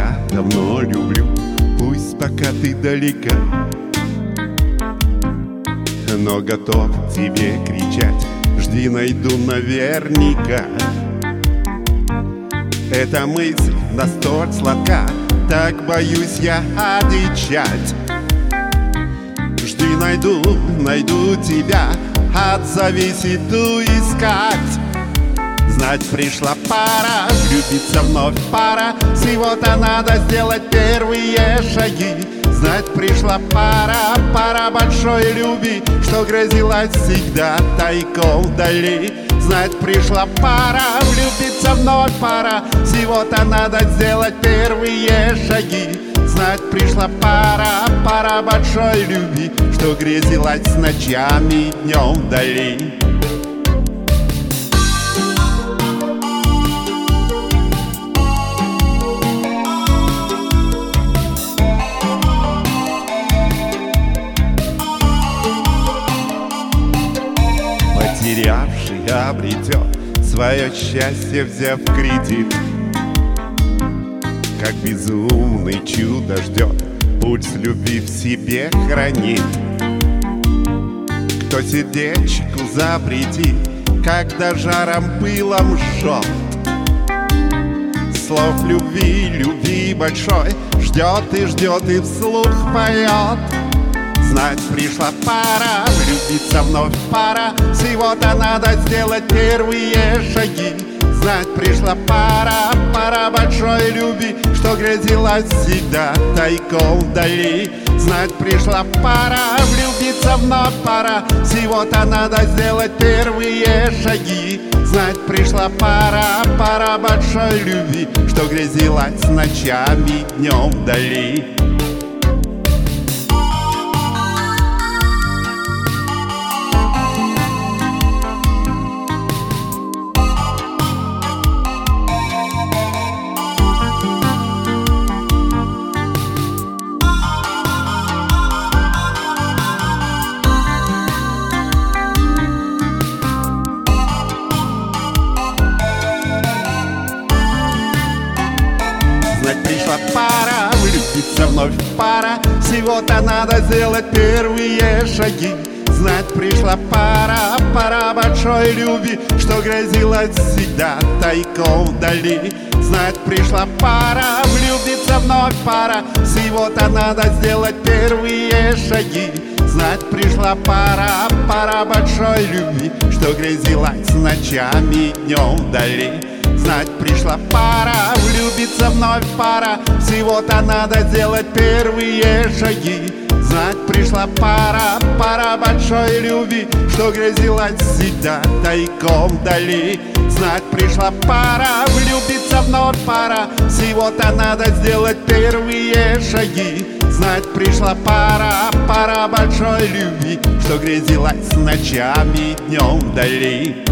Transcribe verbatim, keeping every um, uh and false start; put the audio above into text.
тебя давно люблю, пусть пока ты далека, но готов тебе кричать: жди, найду наверняка. Эта мысль настолько сладка, так боюсь я отвечать. Жди, найду, найду тебя, отзовись, иду искать. Знать пришла пора, влюбиться вновь пора, всего-то надо сделать первые шаги. Знать пришла пора, пора большой любви, что грозилась всегда тайком вдали. Знать пришла пора, влюбиться вновь пора, всего-то надо сделать первые шаги. Знать пришла пора, пора большой любви, что грезилась ночами и днем вдали. Потерявший обретет свое счастье, взяв кредит, как безумный чудо ждет, пульс любви в себе хранит. Кто сердечку запретит, когда жаром пылом жжет, слов любви, любви большой, ждет и ждет и вслух поет. Знать пришла пора, влюбиться вновь пора, всего-то надо сделать первые шаги. Знать пришла пора, пора большой любви, что грозилась всегда тайком вдали. Знать пришла пора, влюбиться вновь пора, всего-то надо сделать первые шаги. Знать пришла пора, пора большой любви, что грозилась ночами и днем вдали. Знать пришла пора, влюбиться вновь пора, всего-то надо сделать первые шаги. Знать пришла пора, пора большой любви, что грозилась всегда тайком вдали. Знать пришла пора, влюбиться вновь пора, всего-то надо сделать первые шаги. Знать пришла пора, пора большой любви, что грозилась ночами и днем вдали. Знать пришла пора, влюбиться вновь пора, всего-то надо сделать первые шаги. Знать пришла пора, пора большой любви, что грозилась всегда тайком вдали. Знать пришла пора, влюбиться вновь пора, всего-то надо сделать первые шаги. Знать пришла пора, пора большой любви, что грезилась ночами и днем вдали.